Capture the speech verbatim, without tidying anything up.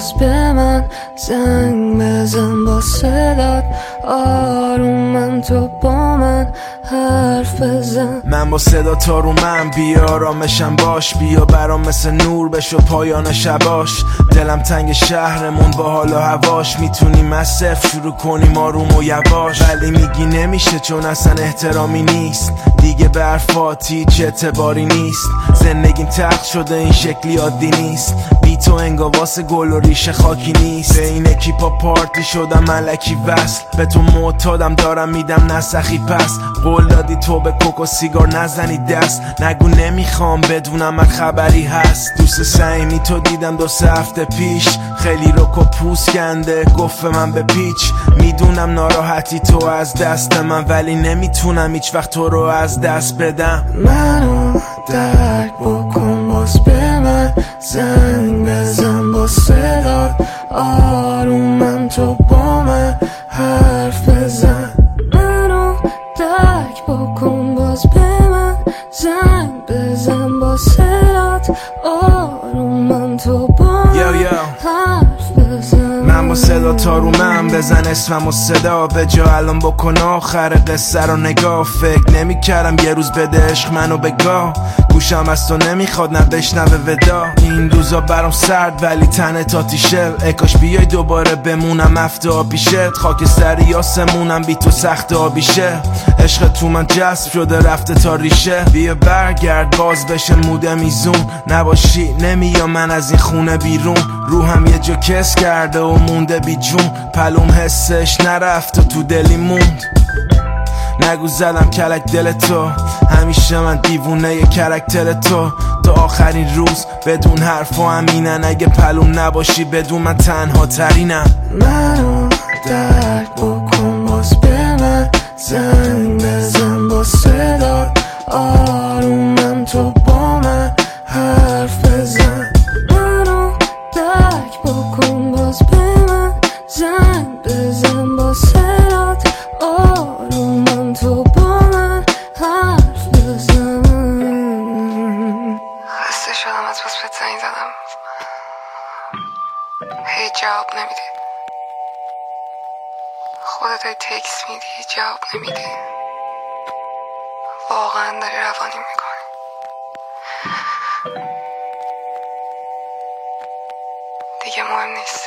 باز به من زنگ بزن با صدات آروم من تو با من حرف بزن. من با صدا تا رو من بیا آرامشم باش، بیا برام مثل نور بشو پایان شباش. دلم تنگ شهرمون با حال و هواش، میتونیم از صفر شروع کنیم آروم و یواش. ولی میگی نمیشه چون اصلا احترامی نیست دیگه، به حرفات هیچ اعتباری نیست. زندگیم تلخ شده این شکلی عادی نیست، بی تو انگار واسه گل و ریشه خاکی نیست. به این اکیپا پارتی شدم ملکی وصل، به تو معتادم دارم میدم نسخی پس. قول دادی تو به کوک و سیگار نزنی دست، نگو نمیخوام بدونم من خبری هست. دوست صمیمی تو دیدم دو سه هفته پیش، خیلی رک و پوست کنده گفت من به پیچ. میدونم ناراحتی تو از دست من، ولی نمیتونم هیچ وقت تو رو از دست بدم. منو درک بکن باز به من زنگ بزن با صدات آروم من تو با من حرف بزن. منو درک بکن باز به من زنگ بزن با صدات آروم من تو با من حرف بزن. من با صدا تا رو من بزن اسمم و صدا به جا الان بکن آخر قصه رو نگاه. فکر نمی کردم یه روز بده عشق منو بگاه، گوشم از تو نمیخواد نه بشنوه ودا. این روزا برام سرد ولی تنه تاتیشه، اکاش بیای دوباره بمونم هفته آبیشه. خاکستری آسمونم بی تو سخت آبیشه، عشق تو من جذب شده رفته تا ریشه. بیا برگرد باز بشه موده میزون، نباشی نمیام من از این خونه بیرون. روحم یه جا کس کرده و مونده بی جون، پلوم حسش نرفت و تو دلی موند. نگو زدم کلک دل تو، همیشه من دیوونه ی کرکتر تو. تا آخرین روز بدون حرف و امینن، اگه پلوم نباشی بدون من تنها ترینم. منو درک بکن باز به من زنگ بزن با صدات آروم من تو با من حرف بزن. منو درک بکن باز به من زنگ بزن با صدات آروم من تو با من حرف بزن. خسته شدم از بس بهت زنگ زدم، هی جواب نمیدی. خودت هی تکس میدی جواب نمیدی. واقعا داری روانی میکنی. دیگه مهم نیست.